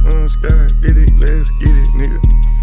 Sky, get it, let's get it, nigga.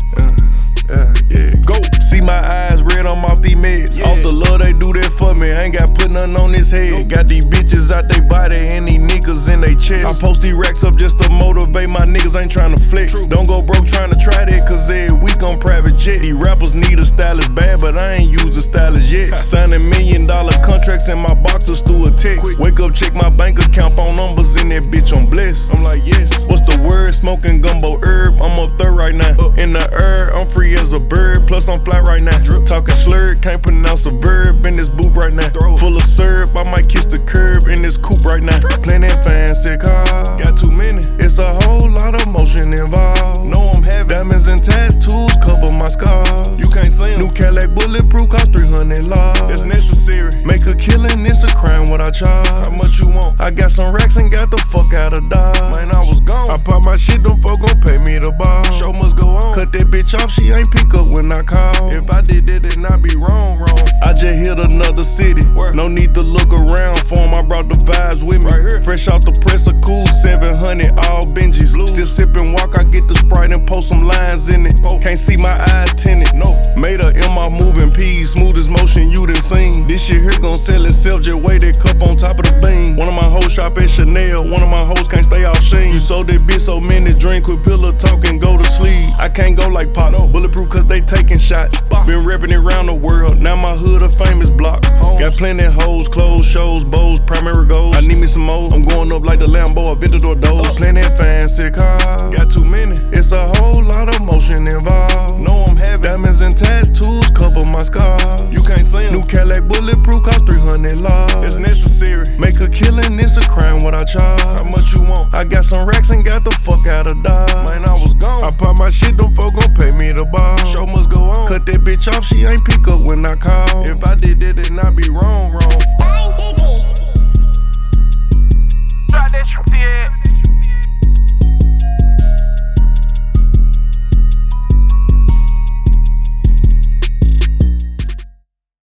Yeah, go. See my eyes red, I'm off these meds. Off the love, they do that for me. Ain't got put nothing on this head. Got these bitches out they body and these niggas in they chest. I post these racks up just to motivate my niggas, ain't tryna flex. Don't go broke trying to try that, cause every week on private jet. These rappers need a stylist bad, but I ain't used a stylist yet. Signing $1 million contracts in my boxers through a text. Wake up, check my bank account, phone numbers in that bitch, I'm blessed. I'm like, yes. What's the word? Smoking gumbo herb. I'm up there right now. In the air, I'm free as a bird. Plus I'm fly right now. Talking slurred, can't pronounce a verb in this booth right now. Full of syrup, I might kiss the curb in this coupe right now. Playing that fancy car. Got too many. It's a whole lot of motion involved. Know I'm having diamonds and tattoos cover my scars. You can't see them. New Cadillac bulletproof cost 300 laws. It's necessary. Make a killing, it's a crime what I charge. How much you want? I got some racks and got the fuck out of Dodge. Man, I was gone. I pop my shit, them folk gon' pay me the ball. Show must go on. Cut that bitch off, she ain't pick up when I call. If I did that, then I be wrong. I just hit another city. No need to look around for 'em, I brought the vibes with me. Right here. Fresh out the press, a cool 700, all Benjis. Still sippin' walk, I get the Sprite and post some lines in it. Can't see my eyes tinted, no. Made her in my moving P's, smoothest motion you done seen. This shit here gon' sell itself, just weigh that cup on top of the beam. One of my hoes shop at Chanel, one of my hoes can't stay off Sheen. You sold that bitch so many drink, quit pillow talk and go to sleep. I can't go like Pop, bulletproof cause they taking shots. Been reppin' it around the world, now my hood a famous block. Got plenty hoes, clothes, shows, bows, primary goals. I need me some more, I'm going up like the Lambo, Aventador doors. Plenty fancy cars, got too many. It's a whole lot of motion involved. Know I'm having diamonds and tattoos cover my scars. You can't see them. New Cadillac bulletproof cost 300 laws. It's necessary. Make a killing, it's a crime what I charge. How much you want? I got some racks and got the fuck out of Dodge. Man, I was gone. I pop my shit, them folk gon' pay me the ball. Show must go on. Cut that bitch off, she ain't pick up when I call. If I did that, then I be wrong.